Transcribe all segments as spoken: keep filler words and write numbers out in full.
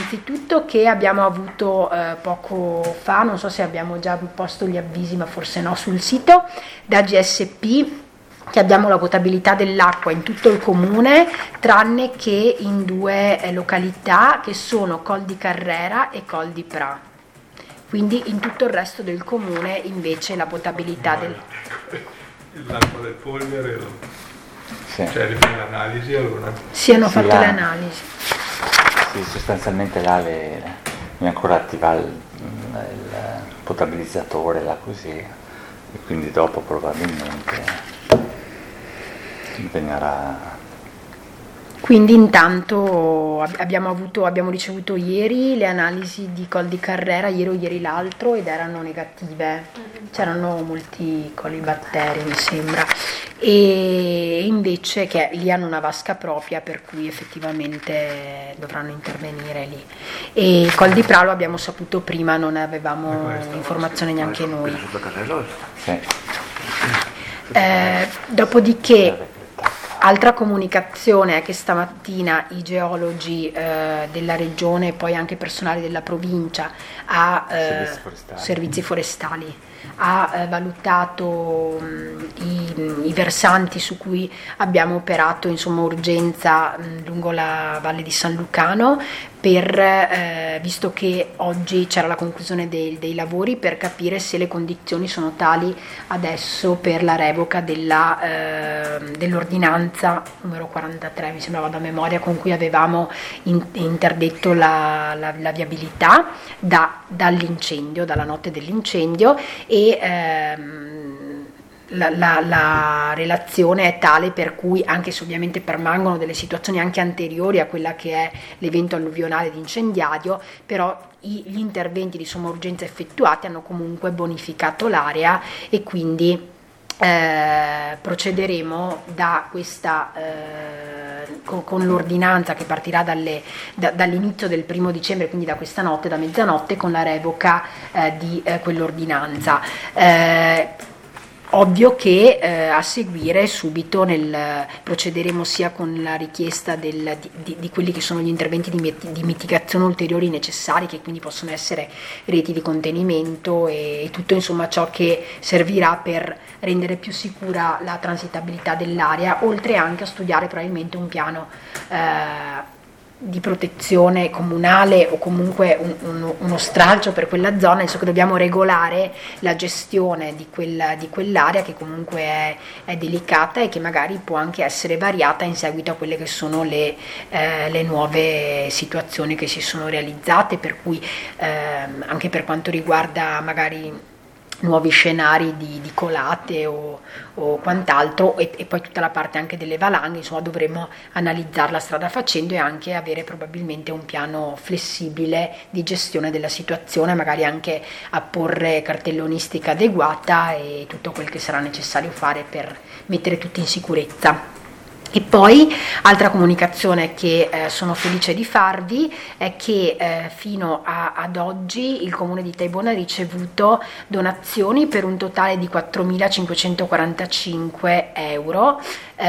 innanzitutto che abbiamo avuto eh, poco fa, non so se abbiamo già posto gli avvisi, ma forse no, sul sito, da G S P, che abbiamo la potabilità dell'acqua in tutto il comune, tranne che in due eh, località che sono Col di Carrera e Col di Pra. Quindi in tutto il resto del comune invece la potabilità del... L'acqua del polvere, sì. Cioè rifare l'analisi allora? Sì, hanno Sì, fatto là. le analisi. Sì, sostanzialmente là le, è ancora attiva il, il potabilizzatore, là così, e quindi dopo probabilmente bisognerà... Quindi intanto abbiamo, avuto, abbiamo ricevuto ieri le analisi di Col di Carrera, ieri o ieri l'altro, ed erano negative, c'erano molti colibatteri mi sembra, e invece che lì hanno una vasca propria per cui effettivamente dovranno intervenire lì. E Col di Pra lo abbiamo saputo prima, non avevamo informazione neanche noi. Sì. Eh, dopodiché altra comunicazione è che stamattina i geologi eh, della regione e poi anche personale della provincia ha eh, servizi forestali, servizi forestali ha eh, valutato mh, i, i versanti su cui abbiamo operato insomma urgenza mh, lungo la Valle di San Lucano, per, eh, visto che oggi c'era la conclusione dei, dei lavori, per capire se le condizioni sono tali adesso per la revoca della, eh, dell'ordinanza numero quarantatré, mi sembrava da memoria, con cui avevamo in, interdetto la, la, la viabilità da, dall'incendio, dalla notte dell'incendio, e ehm, La, la, la relazione è tale per cui, anche se ovviamente permangono delle situazioni anche anteriori a quella che è l'evento alluvionale di incendiario, però i, gli interventi di somma urgenza effettuati hanno comunque bonificato l'area, e quindi eh, procederemo da questa eh, con, con l'ordinanza che partirà dalle, da, dall'inizio del primo dicembre, quindi da questa notte, da mezzanotte, con la revoca eh, di eh, quell'ordinanza. Eh, Ovvio che eh, a seguire subito nel, procederemo sia con la richiesta del, di, di, di quelli che sono gli interventi di, di mitigazione ulteriori necessari, che quindi possono essere reti di contenimento e, e tutto insomma ciò che servirà per rendere più sicura la transitabilità dell'area, oltre anche a studiare probabilmente un piano eh, di protezione comunale o comunque un, un, uno stralcio per quella zona, insomma, che dobbiamo regolare la gestione di, quella, di quell'area, che comunque è, è delicata e che magari può anche essere variata in seguito a quelle che sono le, eh, le nuove situazioni che si sono realizzate, per cui ehm, anche per quanto riguarda magari nuovi scenari di, di colate o, o quant'altro, e, e poi tutta la parte anche delle valanghe, insomma dovremo analizzarla strada facendo e anche avere probabilmente un piano flessibile di gestione della situazione, magari anche apporre cartellonistica adeguata e tutto quel che sarà necessario fare per mettere tutti in sicurezza. E poi altra comunicazione che eh, sono felice di farvi è che eh, fino a, ad oggi il comune di Taibona ha ricevuto donazioni per un totale di quattromilacinquecentoquarantacinque euro,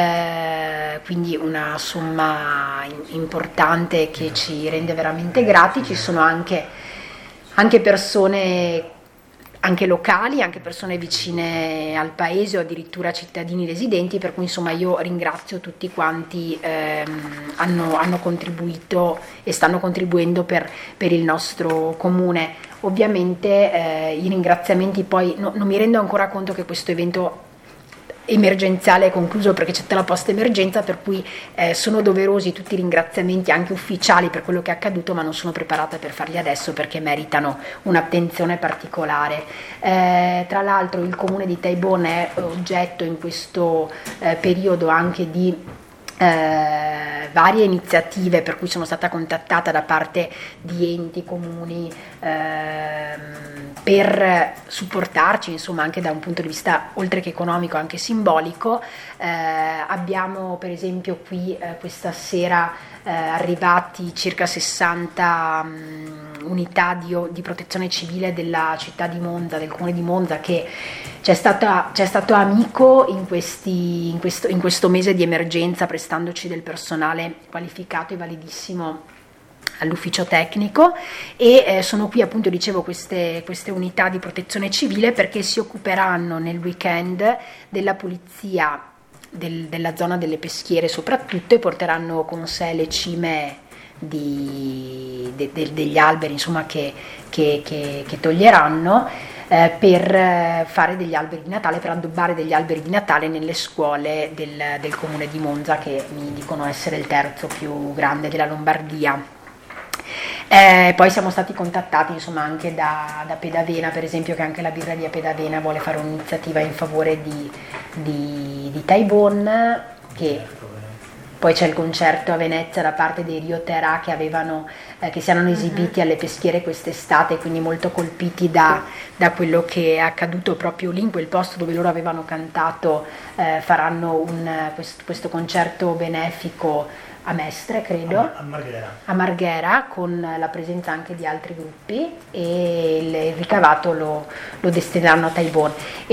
eh, quindi una somma importante che ci rende veramente grati. Ci sono anche, anche persone anche locali, anche persone vicine al paese o addirittura cittadini residenti, per cui insomma io ringrazio tutti quanti ehm, hanno, hanno contribuito e stanno contribuendo per, per il nostro comune. Ovviamente eh, i ringraziamenti poi no, non mi rendo ancora conto che questo evento emergenziale è concluso, perché c'è la post emergenza, per cui eh, sono doverosi tutti i ringraziamenti anche ufficiali per quello che è accaduto, ma non sono preparata per farli adesso perché meritano un'attenzione particolare. Eh, tra l'altro il comune di Taibona è oggetto in questo eh, periodo anche di Eh, varie iniziative, per cui sono stata contattata da parte di enti, comuni, ehm, per supportarci, insomma, anche da un punto di vista oltre che economico anche simbolico. Eh, abbiamo per esempio qui eh, questa sera eh, arrivati circa sessanta mh, unità di, di protezione civile della città di Monza, del comune di Monza, che c'è stato, c'è stato amico in, questi, in, questo, in questo mese di emergenza, prestandoci del personale qualificato e validissimo all'ufficio tecnico e eh, sono qui appunto, dicevo, queste, queste unità di protezione civile perché si occuperanno nel weekend della pulizia del, della zona delle peschiere soprattutto, e porteranno con sé le cime di, de, de, degli alberi insomma che, che, che, che toglieranno eh, per fare degli alberi di Natale, per addobbare degli alberi di Natale nelle scuole del, del comune di Monza, che mi dicono essere il terzo più grande della Lombardia. Eh, poi siamo stati contattati insomma anche da, da Pedavena, per esempio, che anche la birreria Pedavena vuole fare un'iniziativa in favore di, di, di Taibon, che poi c'è il concerto a Venezia da parte dei Rio Terà che avevano eh, che si erano esibiti alle peschiere quest'estate, quindi molto colpiti da, da quello che è accaduto proprio lì in quel posto dove loro avevano cantato. Eh, faranno un, questo, questo concerto benefico a Mestre, credo, a Marghera. a Marghera, con la presenza anche di altri gruppi, e il ricavato lo, lo destineranno a Taibon.